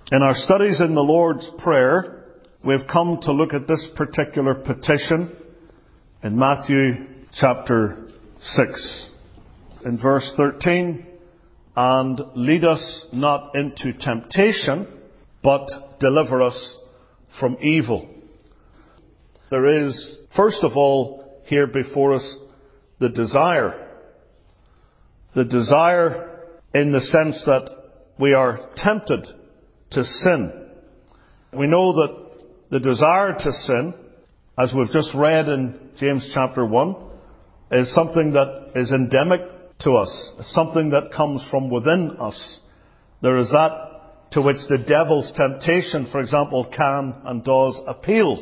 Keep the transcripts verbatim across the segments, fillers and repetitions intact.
In our studies in the Lord's Prayer, we've come to look at this particular petition in Matthew chapter six. In verse thirteen, and lead us not into temptation, but deliver us from evil. There is, first of all, here before us, the desire. The desire in the sense that we are tempted to sin. We know that the desire to sin, as we've just read in James chapter one, is something that is endemic to us, something that comes from within us. There is that to which the devil's temptation, for example, can and does appeal.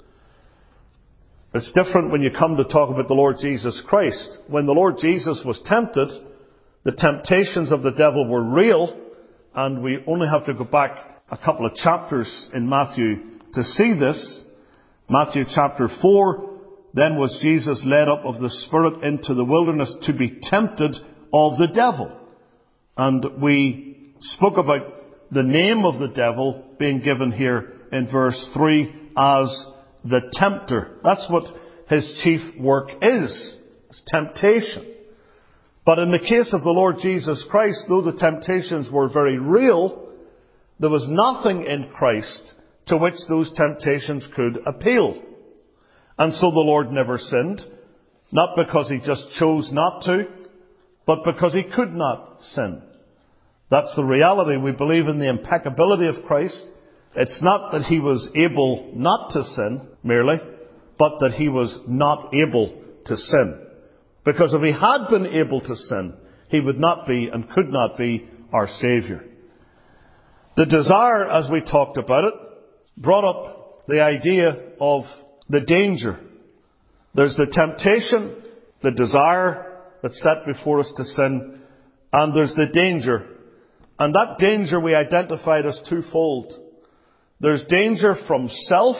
It's different when you come to talk about the Lord Jesus Christ. When the Lord Jesus was tempted, the temptations of the devil were real, and we only have to go back a couple of chapters in Matthew to see this. Matthew chapter four, then was Jesus led up of the Spirit into the wilderness to be tempted of the devil. And we spoke about the name of the devil being given here in verse three as the tempter. That's what his chief work is. It's temptation. But in the case of the Lord Jesus Christ, though the temptations were very real, there was nothing in Christ to which those temptations could appeal. And so the Lord never sinned, not because he just chose not to, but because he could not sin. That's the reality. We believe in the impeccability of Christ. It's not that he was able not to sin, merely, but that he was not able to sin. Because if he had been able to sin, he would not be and could not be our Saviour. The desire, as we talked about it, brought up the idea of the danger. There's the temptation, the desire that's set before us to sin, and there's the danger. And that danger we identified as twofold. There's danger from self,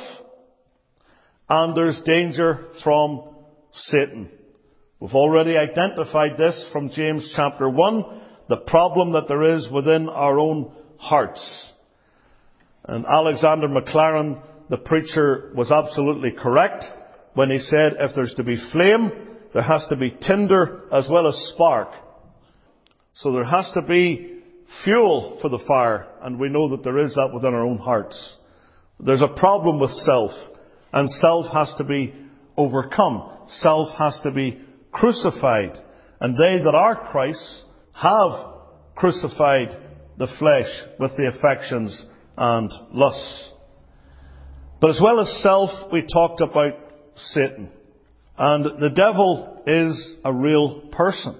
and there's danger from Satan. We've already identified this from James chapter one, the problem that there is within our own hearts. And Alexander Maclaren, the preacher, was absolutely correct when he said if there's to be flame, there has to be tinder as well as spark. So there has to be fuel for the fire, and we know that there is that within our own hearts. There's a problem with self, and self has to be overcome. Self has to be crucified. And they that are Christ's have crucified the flesh with the affections and lusts. But as well as self, we talked about Satan. And the devil is a real person.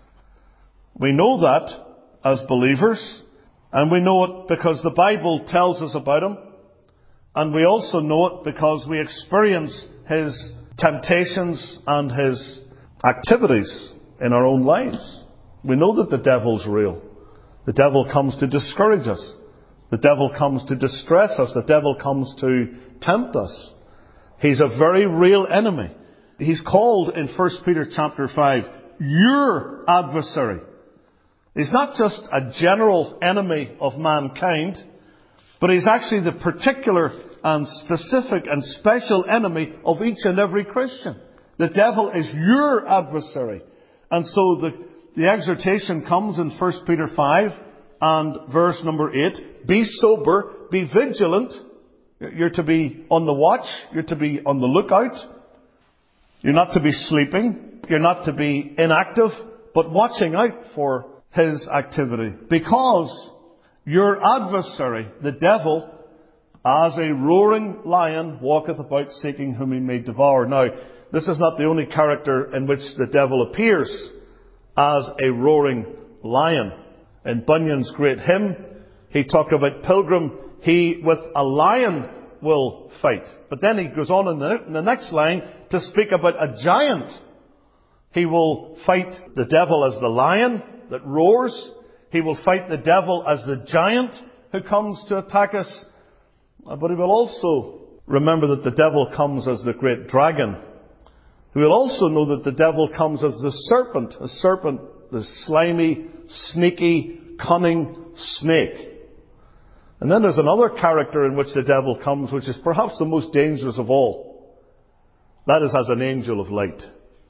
We know that as believers, and we know it because the Bible tells us about him, and we also know it because we experience his temptations and his activities in our own lives. We know that the devil's real. The devil comes to discourage us. The devil comes to distress us. The devil comes to tempt us. He's a very real enemy. He's called in First Peter chapter five, your adversary. He's not just a general enemy of mankind, but he's actually the particular and specific and special enemy of each and every Christian. The devil is your adversary. And so the, the exhortation comes in First Peter five and verse number eight. Be sober, be vigilant. You're to be on the watch. You're to be on the lookout. You're not to be sleeping. You're not to be inactive, but watching out for his activity. Because your adversary, the devil, as a roaring lion, walketh about seeking whom he may devour. Now, this is not the only character in which the devil appears as a roaring lion. In Bunyan's great hymn, he talked about Pilgrim, he with a lion will fight. But then he goes on in the, in the next line to speak about a giant. He will fight the devil as the lion that roars. He will fight the devil as the giant who comes to attack us. But he will also remember that the devil comes as the great dragon. We will also know that the devil comes as the serpent, a serpent, the slimy, sneaky, cunning snake. And then there's another character in which the devil comes, which is perhaps the most dangerous of all. That is as an angel of light.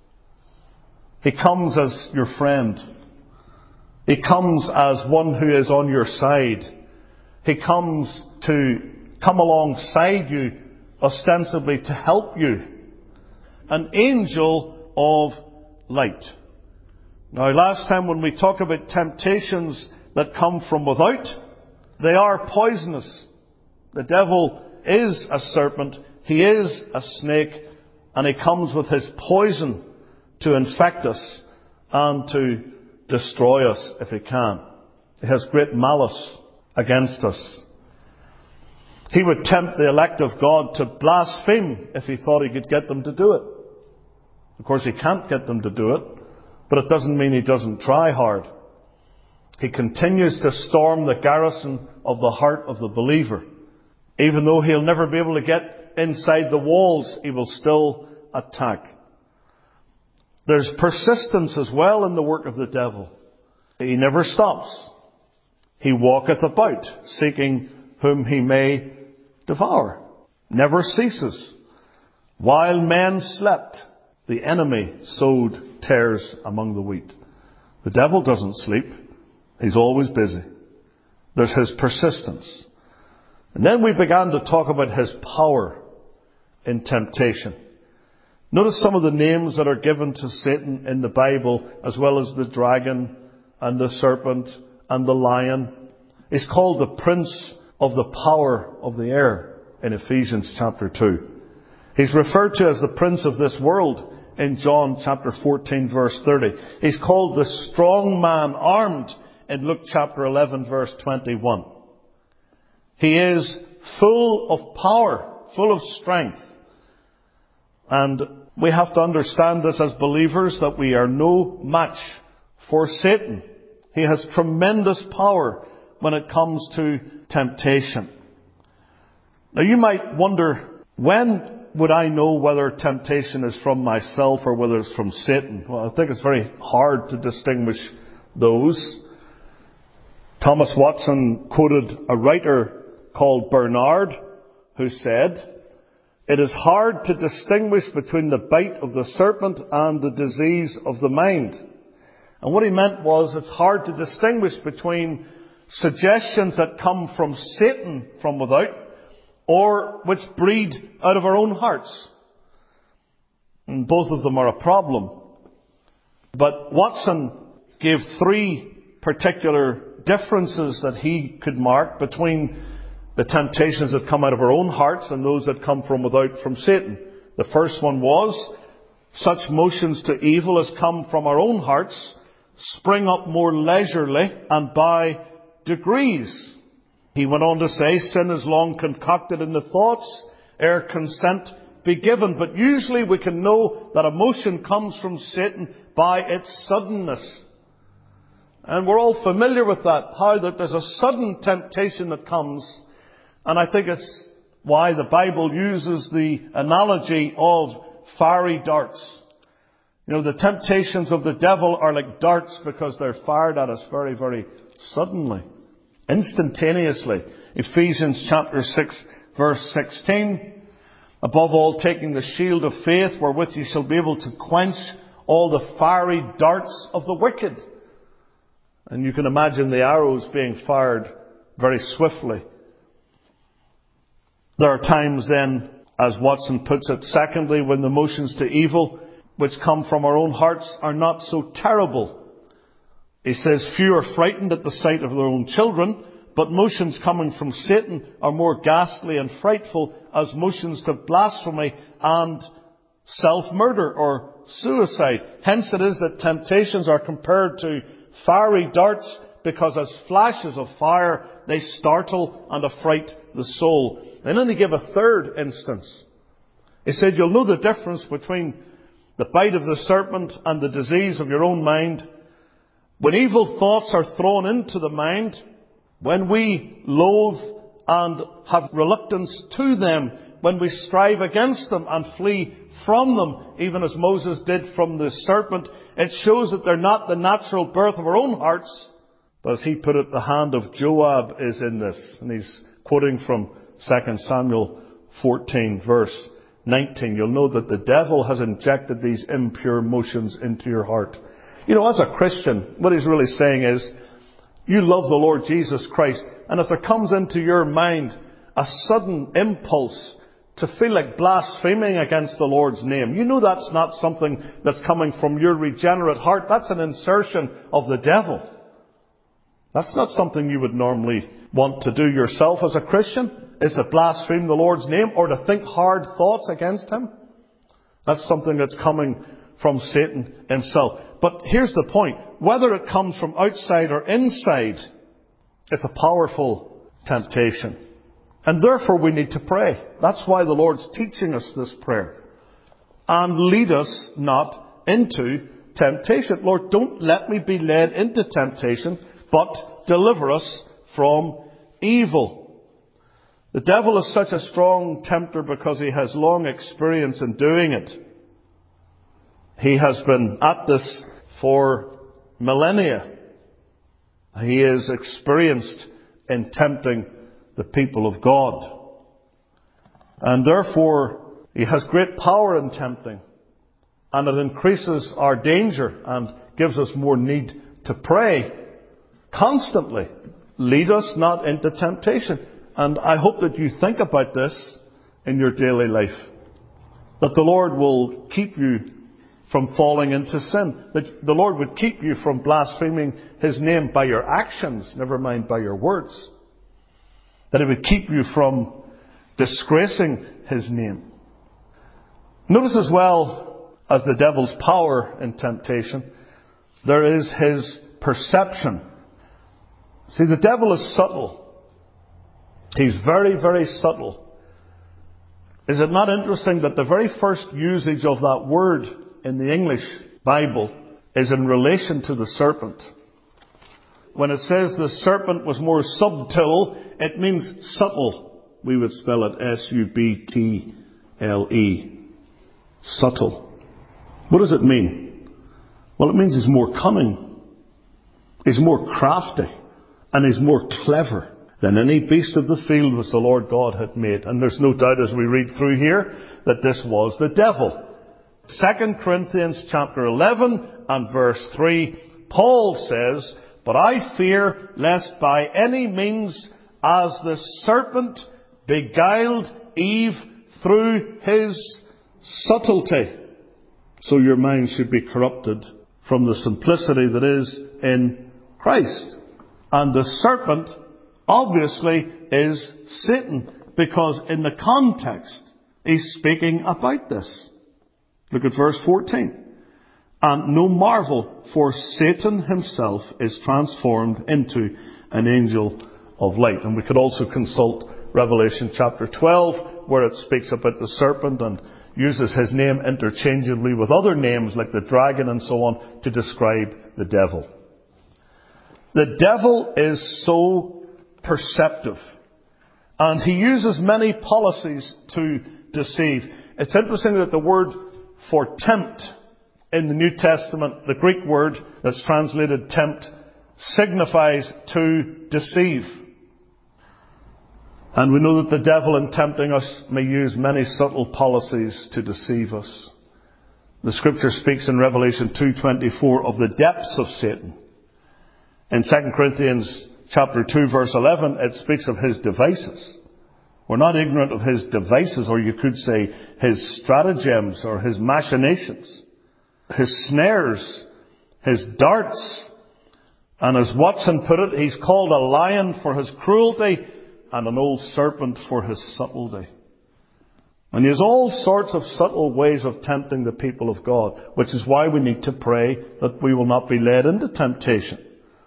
He comes as your friend. He comes as one who is on your side. He comes to come alongside you, ostensibly to help you. An angel of light. Now, last time when we talked about temptations that come from without, they are poisonous. The devil is a serpent. He is a snake. And he comes with his poison to infect us and to destroy us if he can. He has great malice against us. He would tempt the elect of God to blaspheme if he thought he could get them to do it. Of course, he can't get them to do it, but it doesn't mean he doesn't try hard. He continues to storm the garrison of the heart of the believer. Even though he'll never be able to get inside the walls, he will still attack. There's persistence as well in the work of the devil. He never stops. He walketh about, seeking whom he may devour. Never ceases. While men slept, the enemy sowed tares among the wheat. The devil doesn't sleep. He's always busy. There's his persistence. And then we began to talk about his power in temptation. Notice some of the names that are given to Satan in the Bible, as well as the dragon and the serpent and the lion. He's called the prince of the power of the air in Ephesians chapter two. He's referred to as the prince of this world in John chapter fourteen verse thirty. He's called the strong man armed in Luke chapter eleven verse twenty-one. He is full of power, full of strength. And we have to understand this as believers, that we are no match for Satan. He has tremendous power when it comes to temptation. Now you might wonder, when would I know whether temptation is from myself or whether it's from Satan? Well, I think it's very hard to distinguish those. Thomas Watson quoted a writer called Bernard, who said, "It is hard to distinguish between the bite of the serpent and the disease of the mind." And what he meant was, it's hard to distinguish between suggestions that come from Satan from without, or which breed out of our own hearts. And both of them are a problem. But Watson gave three particular differences that he could mark between the temptations that come out of our own hearts and those that come from without, from Satan. The first one was, such motions to evil as come from our own hearts spring up more leisurely and by degrees. He went on to say, sin is long concocted in the thoughts, ere consent be given. But usually we can know that a motion comes from Satan by its suddenness. And we're all familiar with that, how that there's a sudden temptation that comes. And I think it's why the Bible uses the analogy of fiery darts. You know, the temptations of the devil are like darts because they're fired at us very, very suddenly, instantaneously. Ephesians chapter six, verse sixteen. Above all, taking the shield of faith, wherewith you shall be able to quench all the fiery darts of the wicked. And you can imagine the arrows being fired very swiftly. There are times then, as Watson puts it, secondly, when the motions to evil which come from our own hearts are not so terrible. He says, few are frightened at the sight of their own children, but motions coming from Satan are more ghastly and frightful as motions to blasphemy and self-murder or suicide. Hence it is that temptations are compared to fiery darts, because as flashes of fire they startle and affright the soul. And then he gave a third instance. He said, you'll know the difference between the bite of the serpent and the disease of your own mind. When evil thoughts are thrown into the mind, when we loathe and have reluctance to them, when we strive against them and flee from them, even as Moses did from the serpent, it shows that they're not the natural birth of our own hearts, But as he put it, the hand of Joab is in this. And he's quoting from Second Samuel fourteen, verse nineteen. You'll know that the devil has injected these impure motions into your heart. You know, as a Christian, what he's really saying is, you love the Lord Jesus Christ, and if there comes into your mind a sudden impulse to feel like blaspheming against the Lord's name, you know that's not something that's coming from your regenerate heart. That's an insertion of the devil. That's not something you would normally want to do yourself as a Christian, is to blaspheme the Lord's name or to think hard thoughts against Him. That's something that's coming from Satan himself. But here's the point. Whether it comes from outside or inside, it's a powerful temptation. And therefore we need to pray. That's why the Lord's teaching us this prayer. And lead us not into temptation. Lord, don't let me be led into temptation, but deliver us from evil. The devil is such a strong tempter because he has long experience in doing it. He has been at this for millennia. He is experienced in tempting the people of God. And therefore, he has great power in tempting. And it increases our danger and gives us more need to pray constantly. Lead us not into temptation. And I hope that you think about this in your daily life. That the Lord will keep you from falling into sin. That the Lord would keep you from blaspheming His name by your actions, never mind by your words. That He would keep you from disgracing His name. Notice as well as the devil's power in temptation, there is his perception. See, the devil is subtle. He's very, very subtle. Is it not interesting that the very first usage of that word in the English Bible is in relation to the serpent? When it says the serpent was more subtle, it means subtle. We would spell it S U B T L E. Subtle. What does it mean? Well, it means he's more cunning. He's more crafty. And he's more clever than any beast of the field which the Lord God had made. And there's no doubt as we read through here that this was the devil. Second Corinthians chapter eleven and verse three, Paul says, "But I fear lest by any means as the serpent beguiled Eve through his subtlety, so your mind should be corrupted from the simplicity that is in Christ." And the serpent obviously is Satan, because in the context he's speaking about this. Look at verse fourteen. "And no marvel, for Satan himself is transformed into an angel of light." And we could also consult Revelation chapter twelve, where it speaks about the serpent and uses his name interchangeably with other names like the dragon and so on to describe the devil. The devil is so perceptive, and he uses many policies to deceive. It's interesting that the word for tempt in the New Testament, the Greek word that's translated tempt, signifies to deceive. And we know that the devil, in tempting us, may use many subtle policies to deceive us. The Scripture speaks in Revelation two twenty-four of the depths of Satan. In Second Corinthians chapter two verse eleven, it speaks of his devices. We're not ignorant of his devices, or you could say his stratagems or his machinations, his snares, his darts. And as Watson put it, he's called a lion for his cruelty and an old serpent for his subtlety. And he has all sorts of subtle ways of tempting the people of God, which is why we need to pray that we will not be led into temptation.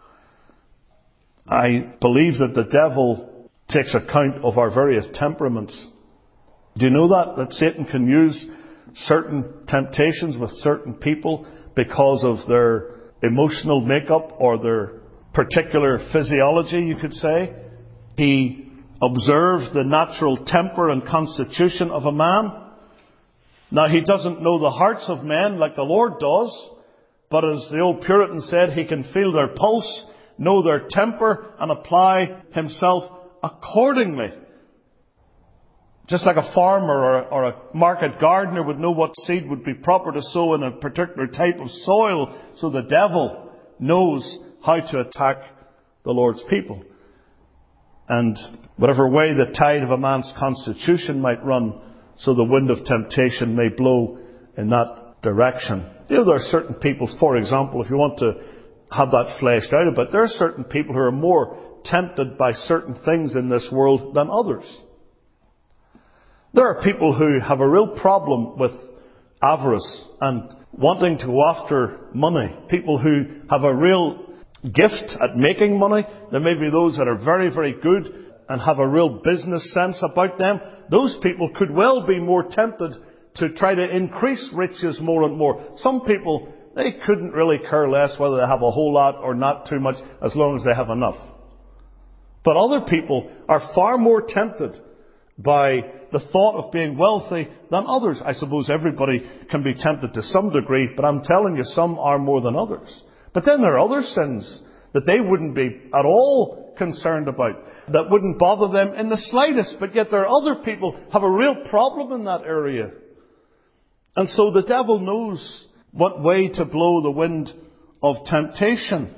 I believe that the devil takes account of our various temperaments. Do you know that? That Satan can use certain temptations with certain people because of their emotional makeup or their particular physiology, you could say. He observes the natural temper and constitution of a man. Now, he doesn't know the hearts of men like the Lord does, but as the old Puritan said, he can feel their pulse know their temper, and apply himself accordingly. Just like a farmer or a, or a market gardener would know what seed would be proper to sow in a particular type of soil, so the devil knows how to attack the Lord's people. And whatever way the tide of a man's constitution might run, so the wind of temptation may blow in that direction. You know, there are certain people, for example, if you want to have that fleshed out a bit, there are certain people who are more tempted by certain things in this world than others. There are people who have a real problem with avarice and wanting to go after money. People who have a real gift at making money. There may be those that are very, very good and have a real business sense about them. Those people could well be more tempted to try to increase riches more and more. Some people, they couldn't really care less whether they have a whole lot or not too much, as long as they have enough. But other people are far more tempted by the thought of being wealthy than others. I suppose everybody can be tempted to some degree, but I'm telling you, some are more than others. But then there are other sins that they wouldn't be at all concerned about, that wouldn't bother them in the slightest, but yet there are other people who have a real problem in that area. And so the devil knows what way to blow the wind of temptation.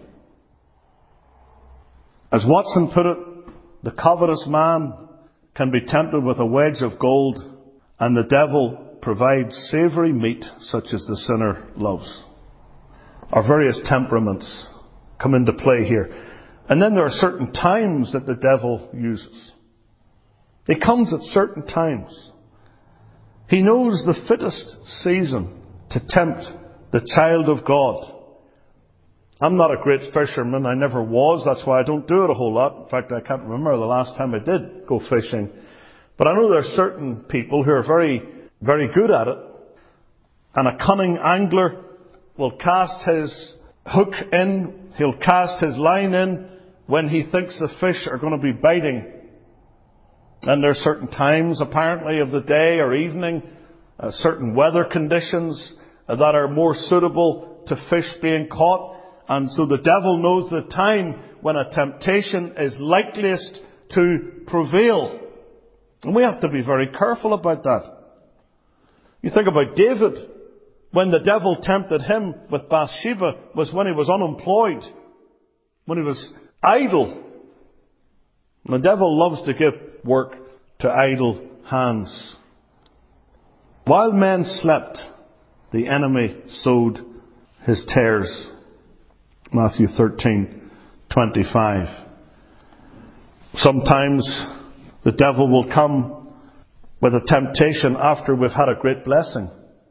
As Watson put it, the covetous man can be tempted with a wedge of gold, and the devil provides savoury meat such as the sinner loves. Our various temperaments come into play here. And then there are certain times that the devil uses. He comes at certain times. He knows the fittest season to tempt the child of God. I'm not a great fisherman. I never was. That's why I don't do it a whole lot. In fact, I can't remember the last time I did go fishing. But I know there are certain people who are very, very good at it. And a cunning angler will cast his hook in. He'll cast his line in when he thinks the fish are going to be biting. And there are certain times, apparently, of the day or evening, uh, certain weather conditions uh, that are more suitable to fish being caught. And so the devil knows the time when a temptation is likeliest to prevail. And we have to be very careful about that. You think about David. When the devil tempted him with Bathsheba was when he was unemployed, when he was idle. And the devil loves to give work to idle hands. While men slept, the enemy sowed his tares. Matthew thirteen twenty-five. Sometimes the devil will come with a temptation after we've had a great blessing.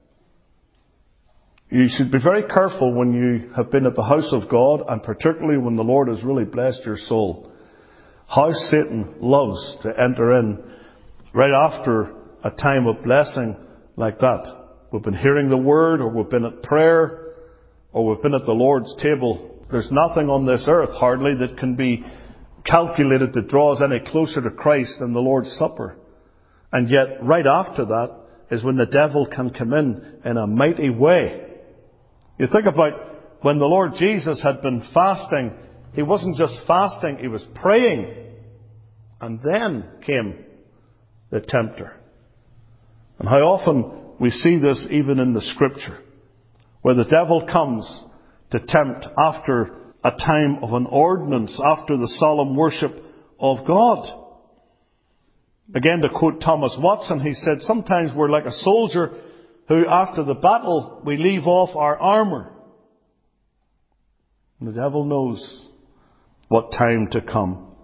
You should be very careful when you have been at the house of God, and particularly when the Lord has really blessed your soul, how Satan loves to enter in right after a time of blessing like that. We've been hearing the Word, or we've been at prayer, or we've been at the Lord's table. There's nothing on this earth, hardly, that can be calculated to draw us any closer to Christ than the Lord's Supper. And yet, right after that is when the devil can come in in a mighty way. You think about when the Lord Jesus had been fasting, He wasn't just fasting, He was praying. And then came the tempter. And how often we see this even in the Scripture, where the devil comes to tempt after a time of an ordinance, after the solemn worship of God. Again, to quote Thomas Watson, he said, sometimes we're like a soldier who, after the battle, we leave off our armour. And the devil knows what time to come.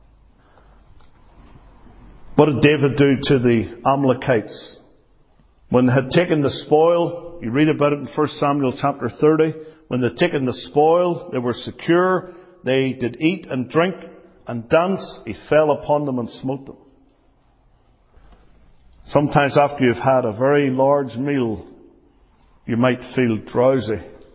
What did David do to the Amalekites? When they had taken the spoil, you read about it in First Samuel chapter thirty, when they'd taken the spoil, they were secure, they did eat and drink and dance, he fell upon them and smote them. Sometimes after you've had a very large meal, you might feel drowsy.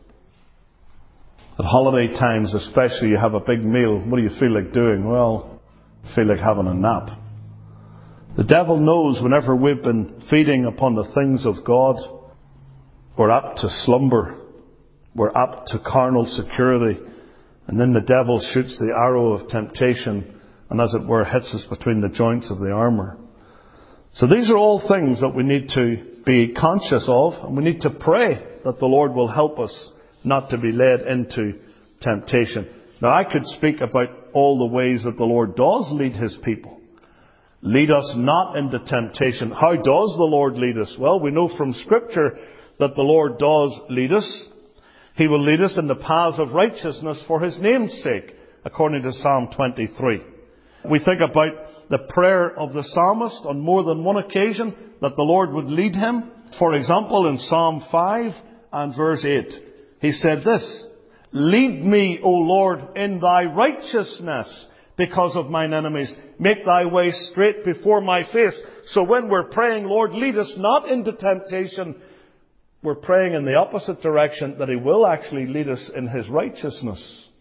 At holiday times especially, you have a big meal. What do you feel like doing? Well, I feel like having a nap. The devil knows whenever we've been feeding upon the things of God, we're apt to slumber. We're apt to carnal security. And then the devil shoots the arrow of temptation and, as it were, hits us between the joints of the armour. So these are all things that we need to be conscious of, and we need to pray that the Lord will help us not to be led into temptation. Now, I could speak about all the ways that the Lord does lead His people. Lead us not into temptation. How does the Lord lead us? Well, we know from Scripture that the Lord does lead us. He will lead us in the paths of righteousness for His name's sake, according to Psalm twenty-three. We think about the prayer of the psalmist on more than one occasion that the Lord would lead him. For example, in Psalm five and verse eight, he said this, "Lead me, O Lord, in thy righteousness because of mine enemies. Make thy way straight before my face." So when we're praying, "Lord, lead us not into temptation," we're praying in the opposite direction, that He will actually lead us in His righteousness.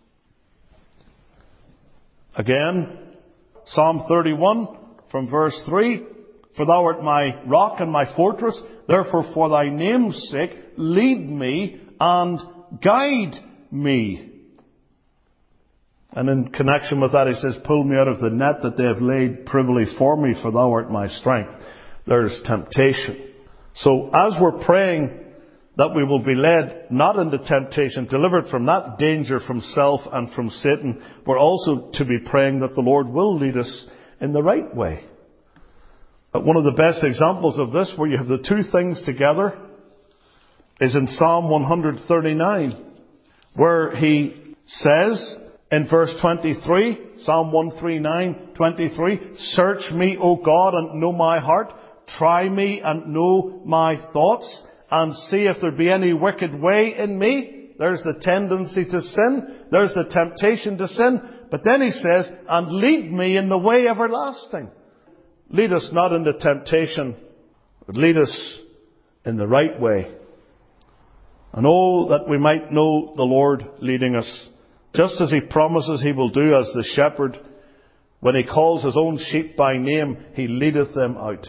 Again, Psalm thirty-one from verse three, "For thou art my rock and my fortress, therefore for thy name's sake lead me and guide me." And in connection with that, he says, "Pull me out of the net that they have laid privily for me, for thou art my strength." There's temptation. So as we're praying that we will be led not into temptation, delivered from that danger from self and from Satan, we're also to be praying that the Lord will lead us in the right way. But one of the best examples of this, where you have the two things together, is in Psalm one thirty-nine, where he says in verse twenty-three, Psalm one thirty-nine, twenty-three, "Search me, O God, and know my heart. Try me and know my thoughts, and see if there be any wicked way in me." There's the tendency to sin. There's the temptation to sin. But then he says, "And lead me in the way everlasting." Lead us not into temptation, but lead us in the right way. And oh, that we might know the Lord leading us, just as He promises He will do as the shepherd. When He calls His own sheep by name, He leadeth them out.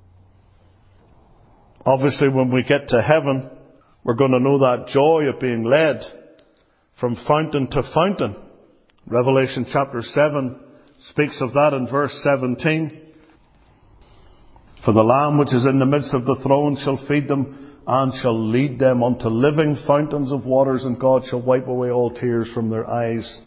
Obviously, when we get to heaven, we're going to know that joy of being led from fountain to fountain. Revelation chapter seven speaks of that in verse seventeen. "For the Lamb which is in the midst of the throne shall feed them, and shall lead them unto living fountains of waters, and God shall wipe away all tears from their eyes."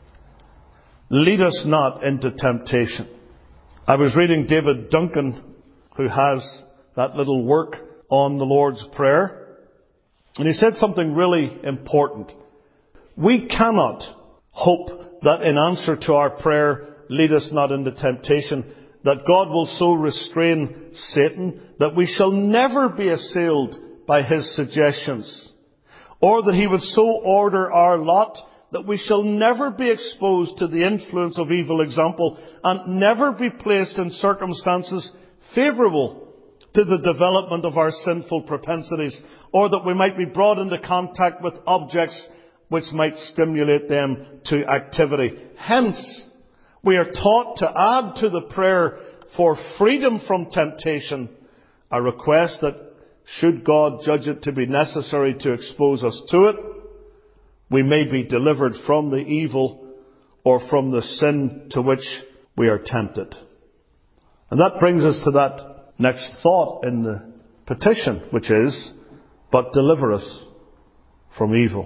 Lead us not into temptation. I was reading David Duncan, who has that little work on the Lord's Prayer, and he said something really important. We cannot hope that in answer to our prayer, "Lead us not into temptation," that God will so restrain Satan that we shall never be assailed by his suggestions, or that He would so order our lot that we shall never be exposed to the influence of evil example, and never be placed in circumstances favourable to the development of our sinful propensities, or that we might be brought into contact with objects which might stimulate them to activity. Hence, we are taught to add to the prayer for freedom from temptation a request that, should God judge it to be necessary to expose us to it, we may be delivered from the evil or from the sin to which we are tempted. And that brings us to that next thought in the petition, which is, "But deliver us from evil."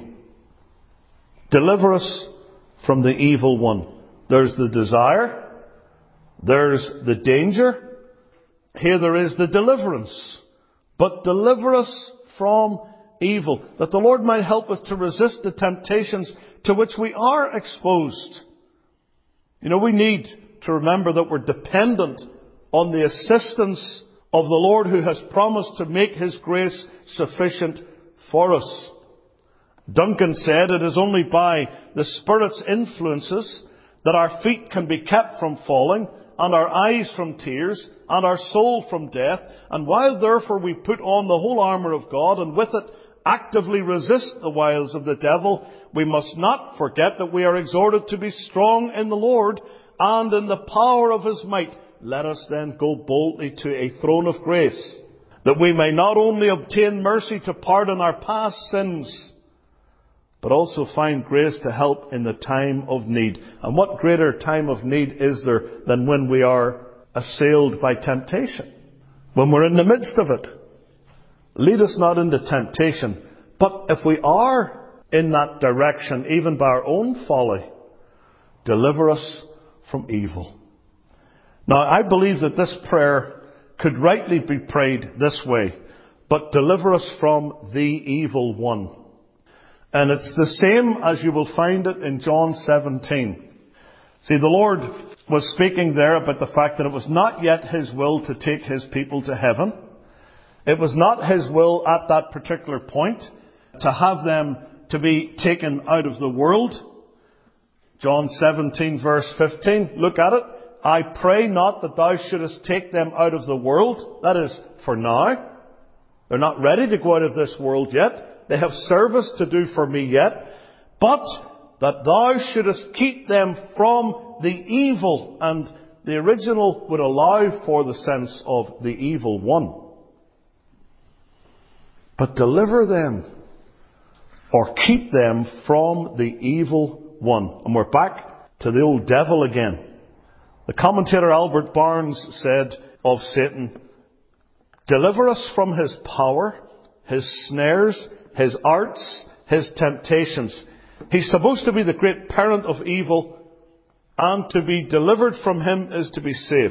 Deliver us from the evil one. There's the desire. There's the danger. Here there is the deliverance. But deliver us from evil, that the Lord might help us to resist the temptations to which we are exposed. You know, we need to remember that we're dependent on the assistance of the Lord, who has promised to make His grace sufficient for us. Duncan said, "It is only by the Spirit's influences that our feet can be kept from falling, and our eyes from tears, and our soul from death. And while therefore we put on the whole armour of God, and with it actively resist the wiles of the devil, we must not forget that we are exhorted to be strong in the Lord and in the power of His might. Let us then go boldly to a throne of grace, that we may not only obtain mercy to pardon our past sins, but also find grace to help in the time of need. And what greater time of need is there than when we are assailed by temptation? When we're in the midst of it. Lead us not into temptation, but if we are in that direction, even by our own folly, deliver us from evil. Now, I believe that this prayer could rightly be prayed this way, but deliver us from the evil one. And it's the same as you will find it in John seventeen. See, the Lord was speaking there about the fact that it was not yet His will to take His people to heaven. It was not His will at that particular point to have them to be taken out of the world. John seventeen verse fifteen, look at it. I pray not that thou shouldest take them out of the world. That is, for now. They're not ready to go out of this world yet. They have service to do for me yet. But that thou shouldest keep them from the evil. And the original would allow for the sense of the evil one. But deliver them, or keep them from the evil one. And we're back to the old devil again. The commentator Albert Barnes said of Satan, deliver us from his power, his snares, his arts, his temptations. He's supposed to be the great parent of evil, and to be delivered from him is to be safe.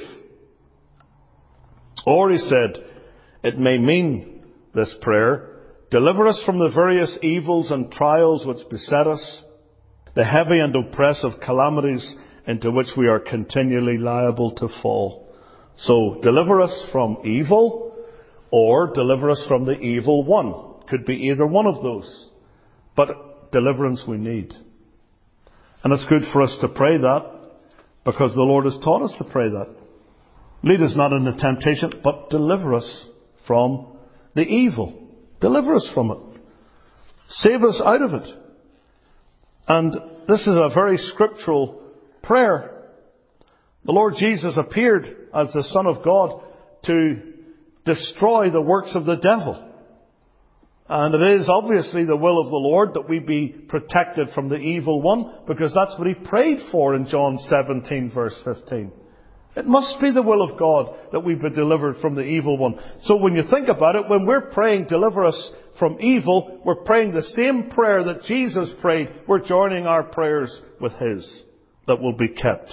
Or, he said, it may mean, this prayer, deliver us from the various evils and trials which beset us, the heavy and oppressive calamities into which we are continually liable to fall. So, deliver us from evil, or deliver us from the evil one. Could be either one of those. But deliverance we need. And it's good for us to pray that, because the Lord has taught us to pray that. Lead us not into temptation, but deliver us from the evil. Deliver us from it. Save us out of it. And this is a very scriptural prayer. The Lord Jesus appeared as the Son of God to destroy the works of the devil. And it is obviously the will of the Lord that we be protected from the evil one, because that's what He prayed for in John seventeen verse fifteen. It must be the will of God that we be delivered from the evil one. So when you think about it, when we're praying, deliver us from evil, we're praying the same prayer that Jesus prayed. We're joining our prayers with His, that will be kept.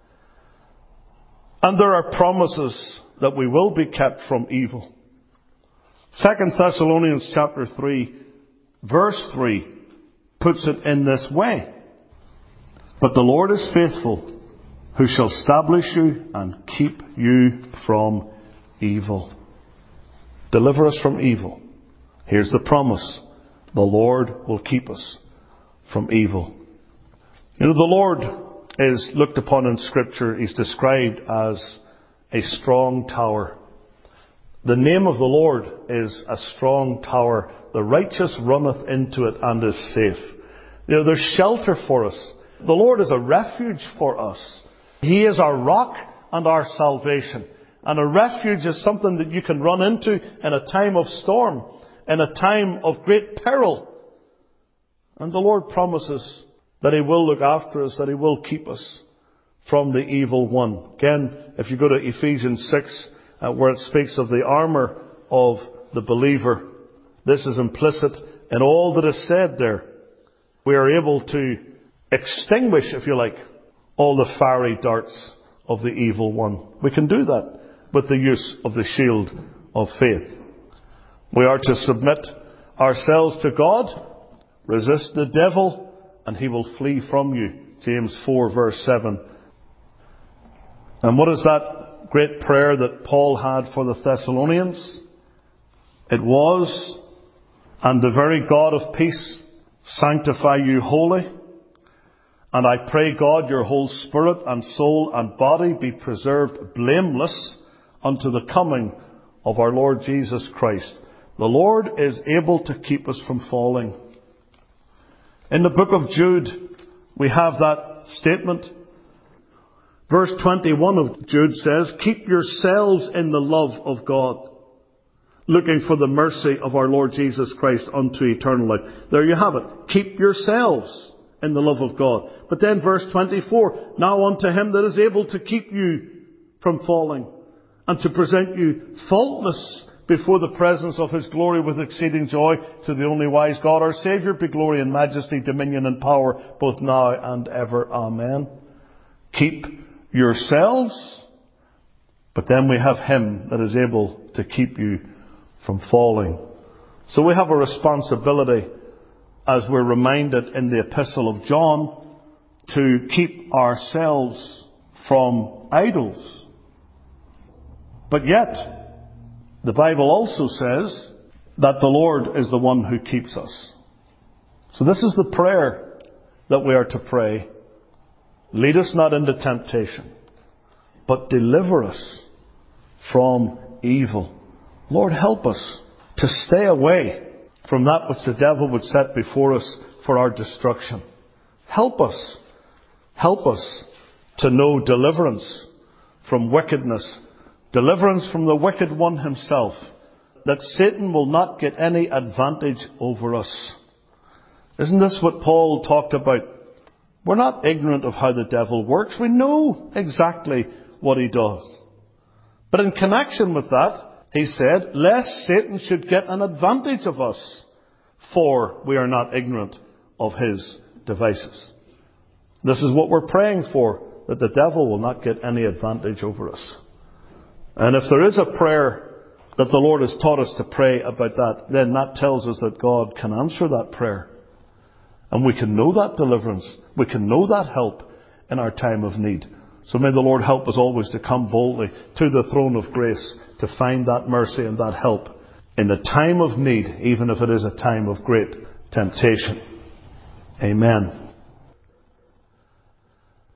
And there are promises that we will be kept from evil. Second Thessalonians chapter three, verse three, puts it in this way. But the Lord is faithful, who shall establish you and keep you from evil. Deliver us from evil. Here's the promise. The Lord will keep us from evil. You know, the Lord is looked upon in Scripture. He's described as a strong tower. The name of the Lord is a strong tower. The righteous runneth into it and is safe. You know, there's shelter for us. The Lord is a refuge for us. He is our rock and our salvation. And a refuge is something that you can run into in a time of storm, in a time of great peril. And the Lord promises that He will look after us, that He will keep us from the evil one. Again, if you go to Ephesians six, uh, where it speaks of the armour of the believer, this is implicit in all that is said there. We are able to extinguish, if you like, all the fiery darts of the evil one. We can do that with the use of the shield of faith. We are to submit ourselves to God, resist the devil, and he will flee from you. James four verse seven. And what is that great prayer that Paul had for the Thessalonians? It was, and the very God of peace sanctify you wholly. And I pray God your whole spirit and soul and body be preserved blameless unto the coming of our Lord Jesus Christ. The Lord is able to keep us from falling. In the book of Jude, we have that statement. Verse twenty-one of Jude says, keep yourselves in the love of God. looking for the mercy of our Lord Jesus Christ unto eternal life. There you have it. Keep yourselves in the love of God. But then verse twenty-four, now unto him that is able to keep you from falling, and to present you faultless before the presence of his glory with exceeding joy, to the only wise God our Saviour be glory and majesty, dominion and power, both now and ever. Amen. Keep yourselves, but then we have him that is able to keep you from falling. So we have a responsibility, as we're reminded in the Epistle of John, to keep ourselves from idols. But yet, the Bible also says that the Lord is the one who keeps us. So this is the prayer that we are to pray. Lead us not into temptation, but deliver us from evil. Lord, help us to stay away from that which the devil would set before us for our destruction. Help us. Help us to know deliverance from wickedness. Deliverance from the wicked one himself. That Satan will not get any advantage over us. Isn't this what Paul talked about? We're not ignorant of how the devil works. We know exactly what he does. But in connection with that, he said, lest Satan should get an advantage of us, for we are not ignorant of his devices. This is what we're praying for, that the devil will not get any advantage over us. And if there is a prayer that the Lord has taught us to pray about that, then that tells us that God can answer that prayer. And we can know that deliverance. We can know that help in our time of need. So may the Lord help us always to come boldly to the throne of grace to find that mercy and that help in the time of need, even if it is a time of great temptation. Amen.